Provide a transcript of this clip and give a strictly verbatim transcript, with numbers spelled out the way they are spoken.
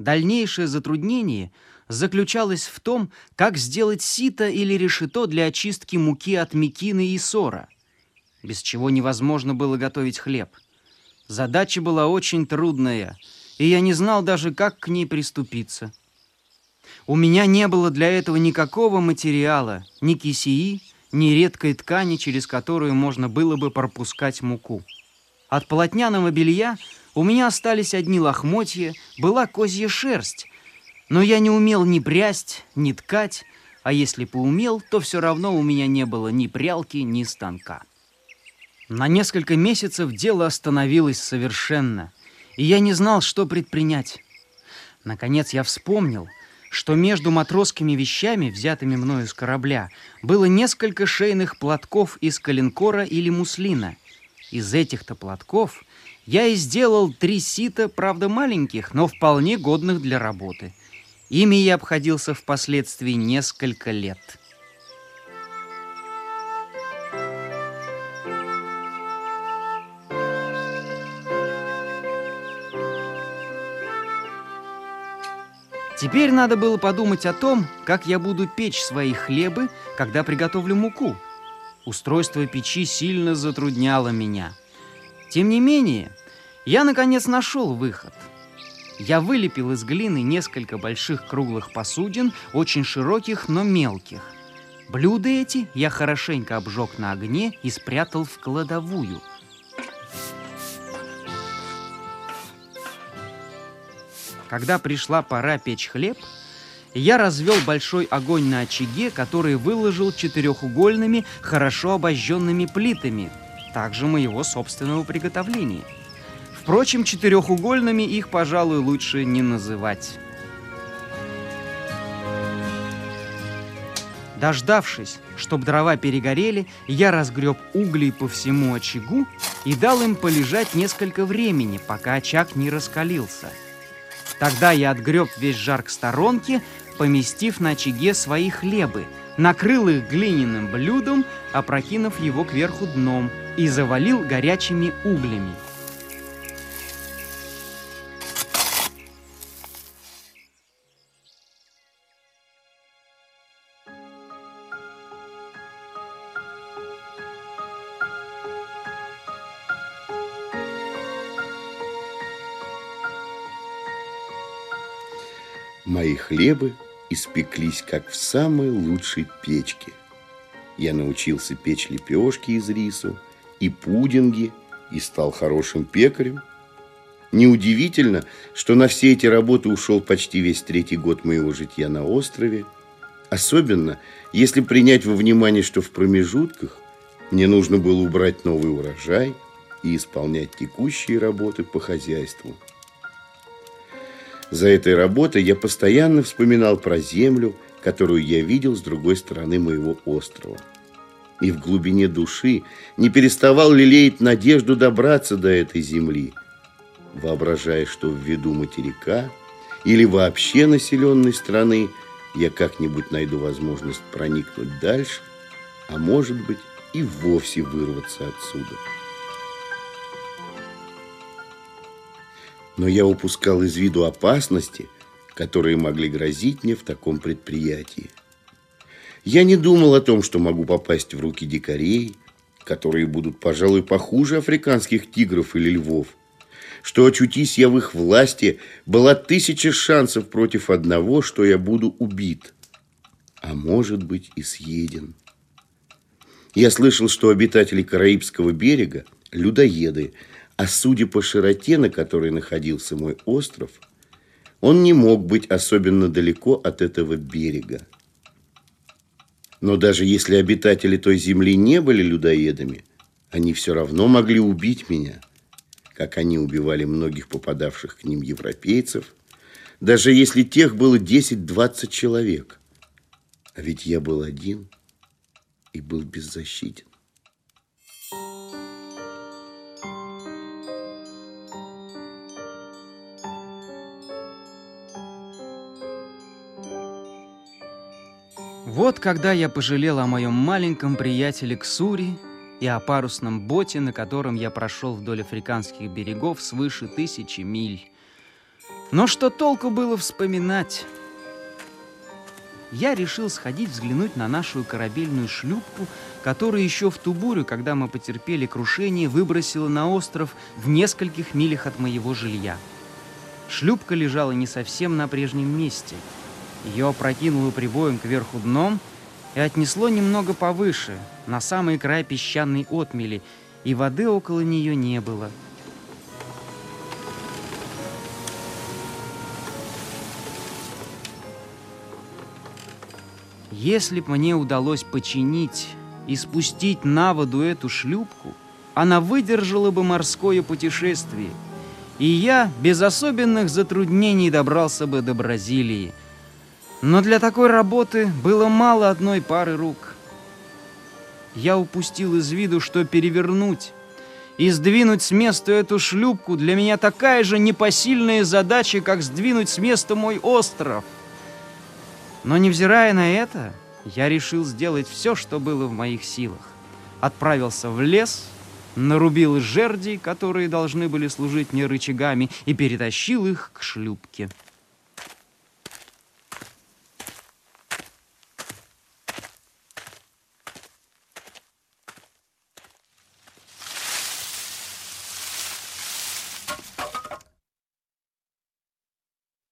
Дальнейшее затруднение заключалось в том, как сделать сито или решето для очистки муки от мекины и сора, без чего невозможно было готовить хлеб. Задача была очень трудная, и я не знал даже, как к ней приступиться. У меня не было для этого никакого материала, ни кисеи, ни редкой ткани, через которую можно было бы пропускать муку. От полотняного белья у меня остались одни лохмотья, была козья шерсть, но я не умел ни прясть, ни ткать, а если бы умел, то все равно у меня не было ни прялки, ни станка. На несколько месяцев дело остановилось совершенно, и я не знал, что предпринять. Наконец я вспомнил, что между матросскими вещами, взятыми мною с корабля, было несколько шейных платков из коленкора или муслина. Из этих-то платков я и сделал три сита, правда маленьких, но вполне годных для работы. Ими я обходился впоследствии несколько лет. Теперь надо было подумать о том, как я буду печь свои хлебы, когда приготовлю муку. Устройство печи сильно затрудняло меня. Тем не менее, я, наконец, нашел выход. Я вылепил из глины несколько больших круглых посудин, очень широких, но мелких. Блюда эти я хорошенько обжег на огне и спрятал в кладовую. Когда пришла пора печь хлеб, я развел большой огонь на очаге, который выложил четырехугольными, хорошо обожженными плитами, также моего собственного приготовления. Впрочем, четырехугольными их, пожалуй, лучше не называть. Дождавшись, чтоб дрова перегорели, я разгреб угли по всему очагу и дал им полежать несколько времени, пока очаг не раскалился. Тогда я отгреб весь жар к сторонке, поместив на очаге свои хлебы, накрыл их глиняным блюдом, опрокинув его кверху дном, и завалил горячими углями. Мои хлебы испеклись, как в самой лучшей печке. Я научился печь лепешки из рису и пудинги, и стал хорошим пекарем. Неудивительно, что на все эти работы ушел почти весь третий год моего житья на острове. Особенно, если принять во внимание, что в промежутках мне нужно было убрать новый урожай и исполнять текущие работы по хозяйству. За этой работой я постоянно вспоминал про землю, которую я видел с другой стороны моего острова. И в глубине души не переставал лелеять надежду добраться до этой земли, воображая, что в виду материка или вообще населенной страны я как-нибудь найду возможность проникнуть дальше, а может быть и вовсе вырваться отсюда. Но я упускал из виду опасности, которые могли грозить мне в таком предприятии. Я не думал о том, что могу попасть в руки дикарей, которые будут, пожалуй, похуже африканских тигров или львов, что, очутись я в их власти, была тысяча шансов против одного, что я буду убит, а может быть и съеден. Я слышал, что обитатели Караибского берега – людоеды, а судя по широте, на которой находился мой остров, он не мог быть особенно далеко от этого берега. Но даже если обитатели той земли не были людоедами, они все равно могли убить меня, как они убивали многих попадавших к ним европейцев, даже если тех было десять-двадцать человек. А ведь я был один и был беззащитен. Вот когда я пожалел о моем маленьком приятеле Ксури и о парусном боте, на котором я прошел вдоль африканских берегов свыше тысячи миль. Но что толку было вспоминать? Я решил сходить взглянуть на нашу корабельную шлюпку, которую еще в ту бурю, когда мы потерпели крушение, выбросила на остров в нескольких милях от моего жилья. Шлюпка лежала не совсем на прежнем месте. Ее опрокинуло прибоем кверху дном и отнесло немного повыше, на самый край песчаной отмели, и воды около нее не было. Если б мне удалось починить и спустить на воду эту шлюпку, она выдержала бы морское путешествие, и я без особенных затруднений добрался бы до Бразилии. Но для такой работы было мало одной пары рук. Я упустил из виду, что перевернуть и сдвинуть с места эту шлюпку для меня такая же непосильная задача, как сдвинуть с места мой остров. Но, невзирая на это, я решил сделать все, что было в моих силах. Отправился в лес, нарубил жерди, которые должны были служить мне рычагами, и перетащил их к шлюпке.